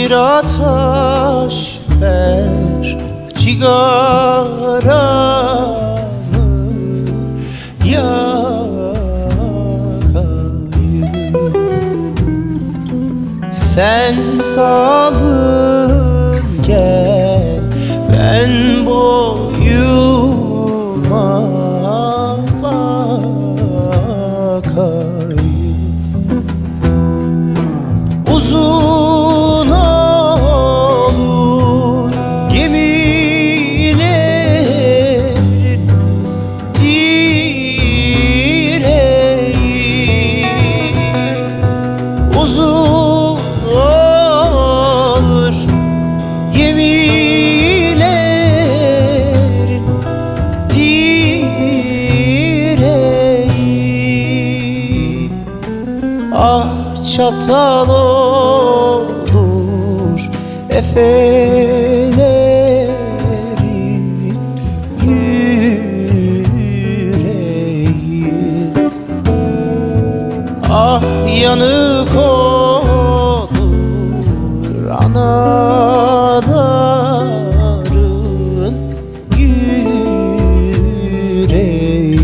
bir ateş ver, cigaramı yakayım. Sen salın gel, ben boyuma bakayım. Uzun olur gemilerin direği, uzun olur gemilerin direği. Ah çatal olur efelerin yüreği. Ah yanık olur anaların yüreği.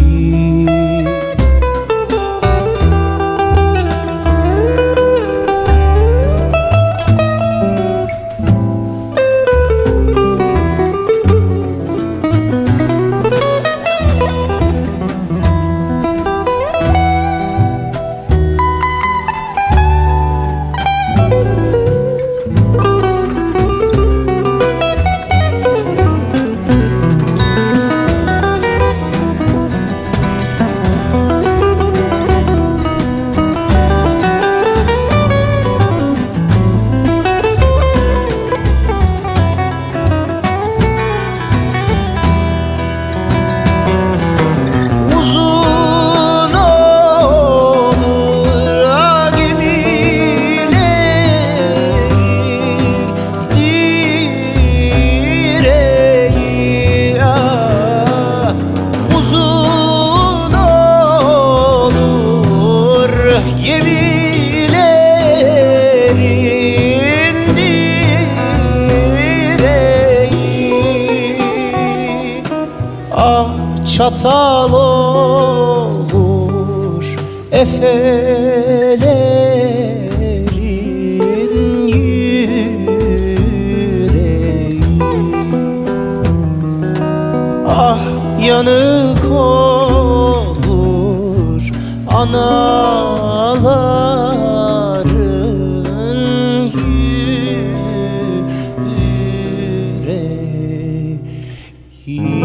Gemilerin direği. Ah çatal olur efelerin yüreği. Ah yanık olur anaların yüreği.